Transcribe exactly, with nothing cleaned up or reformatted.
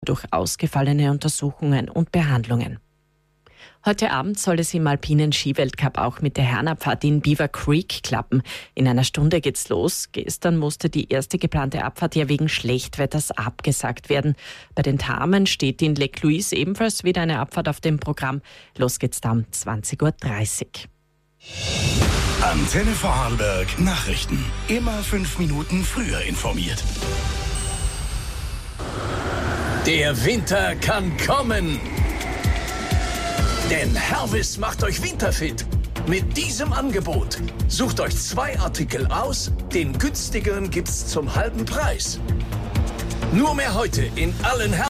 durch ausgefallene Untersuchungen und Behandlungen. Heute Abend soll es im alpinen Skiweltcup auch mit der Herrenabfahrt in Beaver Creek klappen. In einer Stunde geht's los. Gestern musste die erste geplante Abfahrt ja wegen Schlechtwetters abgesagt werden. Bei den Damen steht in Lake Louise ebenfalls wieder eine Abfahrt auf dem Programm. Los geht's dann um zwanzig Uhr dreißig. Antenne Vorarlberg Nachrichten. Immer fünf Minuten früher informiert. Der Winter kann kommen. Denn Hervis macht euch winterfit. Mit diesem Angebot. Sucht euch zwei Artikel aus, den günstigeren gibt's zum halben Preis. Nur mehr heute in allen Hervis.